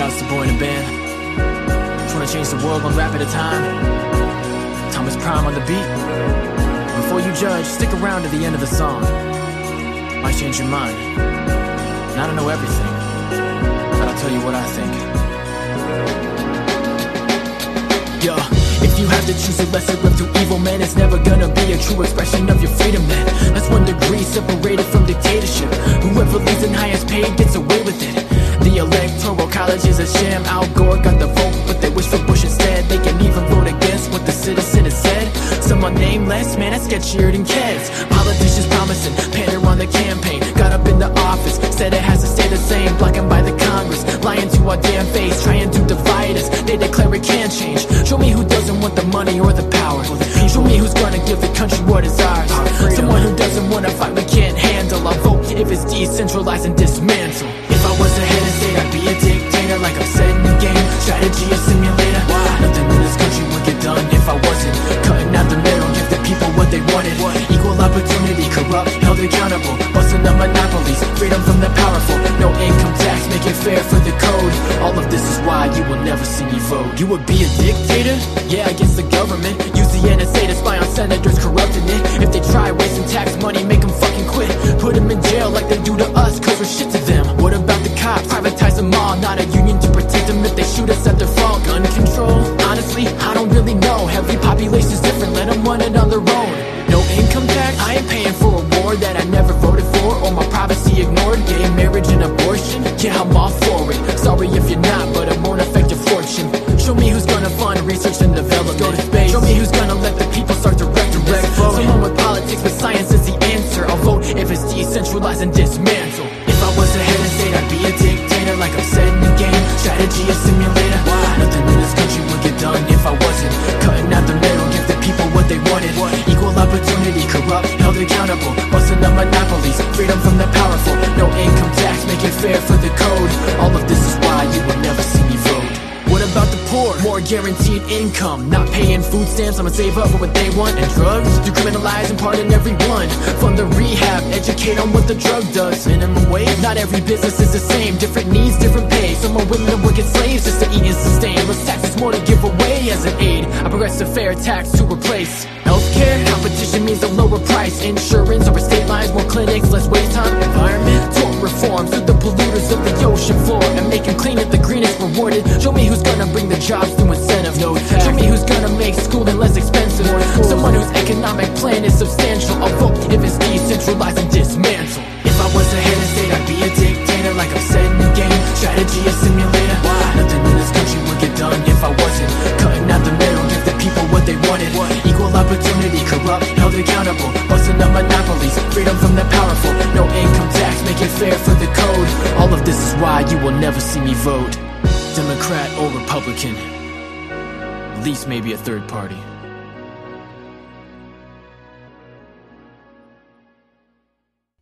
Shoutouts to Boy in the Band. Trying to change the world one rap at a time. Thomas Prime on the beat. Before you judge, stick around to the end of the song. Might change your mind. And I don't know everything, but I'll tell you what I think. Yo, if you have to choose a lesser of two evil men, it's never gonna be a true expression of your freedom, man. That's 1 degree separated from dictatorship. Whoever leads in highest paid gets away with it. The electoral college is a sham. Al Gore got the vote, but they wish for Bush instead. They can even vote against what the citizen has said. Someone nameless, man, that's sketchier than kids. Politicians promising, pander on the campaign. Got up in the office, said it has to stay the same. Blocking by the Congress, lying to our damn face, trying to divide us. They declare it can change. Show me who doesn't want the money or the power. Show me who's gonna give the country what is ours. Someone who doesn't wanna fight, we can't handle. I'll vote if it's decentralized and dismantle. If I was a head of state, I'd be a dictator, like I'm set in the game. Strategy a simulator. Nothing in this country would get done if I wasn't cutting out the middle, give the people what they wanted. Equal opportunity, corrupt, held accountable, busting up monopolies, freedom from the powerful. No income tax, make it fair for the code. All of this is why you will never see me vote. You would be a dictator? Yeah, against the government. Use the NSA to spy on senators, corrupting it. If they try wasting tax money, make them fucking quit. Put them in jail like they do to us, cause we're shit to them. What about the cops? Privatize them all, not a union to protect them if they shoot us at their fault. Gun control? Honestly, I don't really know. Every population's different, let them run it on their own. No income tax? I ain't paying for a war that I never voted for, or my privacy ignored. Gay marriage and abortion? Yeah, I'm all for it. Sorry if you're not, but it won't affect your fortune. Show me who's gonna fund research and development. Go to space. Show me who's gonna let the people start directing this. Someone with politics, but science is the answer. I'll vote if it's decentralized and dismantle. If I was a head of state, I'd be a dictator, like I'm set in the game. Strategy a simulator. Nothing in this country would get done if I wasn't cutting out the middle, give the people what they wanted. Equal opportunity, corrupt, held accountable, busting up monopolies, freedom from the powerful. No income tax, make it fair for the code. All of this is why you will never see me vote. What about the poor? More guaranteed income, not paying food stamps, I'ma save up for what they want. And drugs? Decriminalize and pardon everyone. Fund the rehab, educate on what the drug does. Minimum wage? Not every business is the same. Different needs, different pay. Some are willing to work as slaves just to eat and sustain. Less taxes, more to give away as an aid. A progressive fair tax to replace healthcare. Competition means a lower price. Insurance over state lines, more clinics, less wait time. Environment? Tort reforms through the polluters of the ocean floor, and making clean it the greenest rewarded. Show me who's gonna bring the jobs through incentive. No tax. Show me who's gonna make schooling less expensive. Someone whose economic plan is substantial. I'll vote if it's decentralized and dismantle. If I was a head of state, I'd be a dictator, like I'm set in the game. Strategy a simulator. Nothing in this country would get done if I wasn't cutting out the middle, give the people what they wanted. Equal opportunity, corrupt, held accountable, busting up monopolies, freedom from the powerful. No income tax, make it fair for the code. All of this is why you will never see me vote. Democrat or Republican, at least maybe a third party.